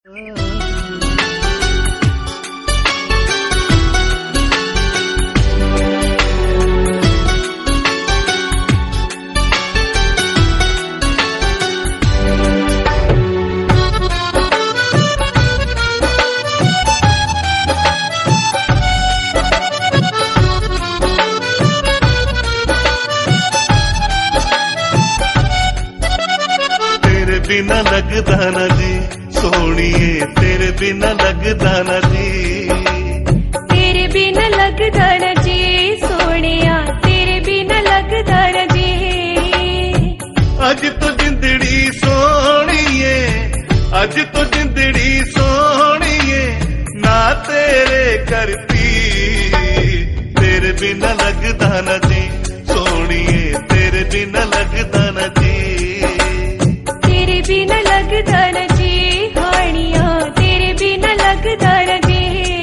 बिना लगदा ना जी सोनिए, तेरे बिना लगदा ना जी, तेरे बिना लगदा ना जी सोनिया, तेरे बिना लगदा ना जी। अज तो जिंदड़ी सोनिए, अज तो जिंदड़ी सोनिए ना तेरे करती, तेरे बिना लगदा ना जी सोनिए, तेरे बिना लगदा ना जी, तेरे बिना लगदा ना जी हानिया, तेरे बिना लगदा ना जी।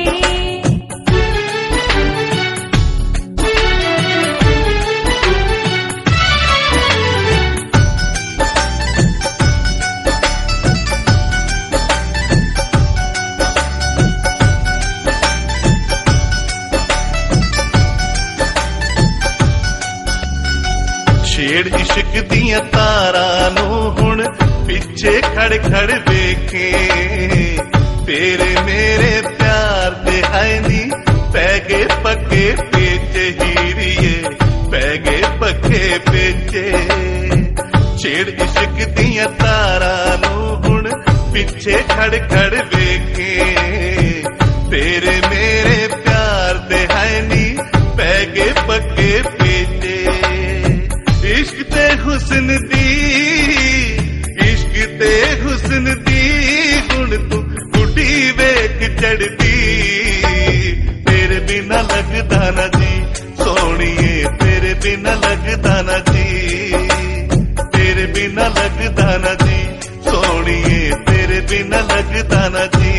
छेड़ इश्क दिया तारा नू हुण पिछे खड़ खड़ देखे, तेरे मेरे प्यार दे है नी पैगे पक्के पेचे हीरिए, पैगे पक्के पेचे। छेड़ इश्क दिया तारा नू हुण पिछे खड़ खड़ देखे, तेरे मेरे प्यार दे है नी पैगे पक्के पेचे। इश्क ते हुस्न दी, इश्क ते हुस्न दी गुण तू गुडी वेख चढ़दी, तेरे बिना लगदा ना जी सोनिए, तेरे बिना लगदा ना जी, तेरे बिना लगदा ना जी सोनिए, तेरे बिना लगदा ना जी।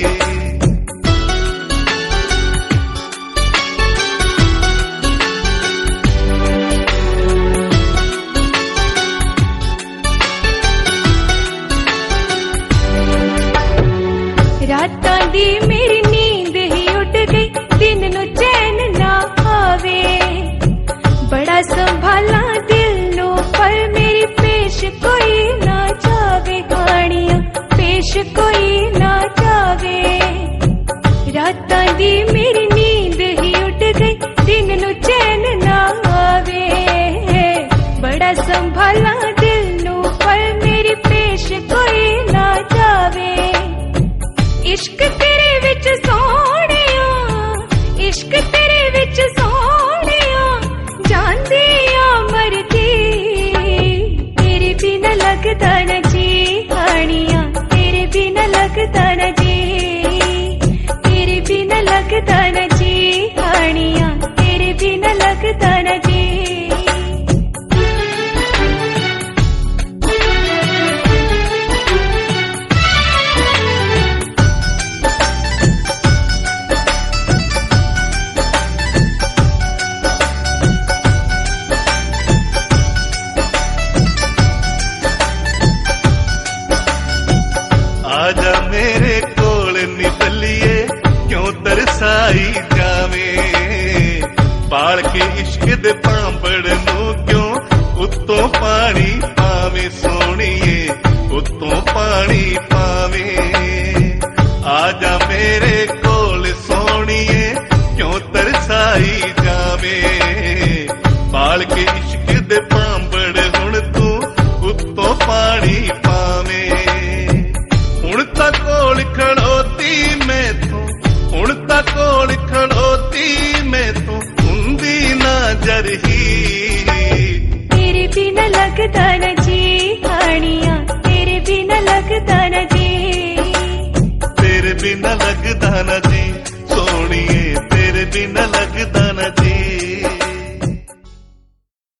रातां दी मेरी नींद ही उड़ गई, दिन नू चैन ना आवे, बड़ा संभाला दिल नू पर मेरी पेश कोई ना जावे, हानिया पेश कोई ना जावे। रातां दी मेरी नींद ही उड़ गई, दिन नू चैन ना आवे, बड़ा संभाला दिल नू पर मेरी पेश कोई ना जावे। इश्क तेरे विच सोहणिया, इश्क तेरे विच सोहणिया जांदिया मरदी, तेरे बिना लगदा ना जी हानिया, तेरे बिना लगदा ना जी, तेरे बिना लगदा ना जी हानिया, तेरे बिना लगदा ना जी। आजा मेरे कोल निकलिए क्यों तरसाई जावे, पाल के इश्क दे पांपड़ नू क्यों उत्तों पानी पावे सोनिए, उत्तों पानी पावे। आजा मेरे कोल सोनिए क्यों तरसाई जावे, पाल के इश्क दे पांपड़ हुण तू उत्तों पानी पावे। हुण तक कोल खड़ोती मैं तू, हुण तक कोल खड़ोती मैं तू हुंदी ना जरही, तेरे बिना लगदा ना जी हानिया, तेरे बिना लगदा ना जी, तेरे बिना लगदा ना जी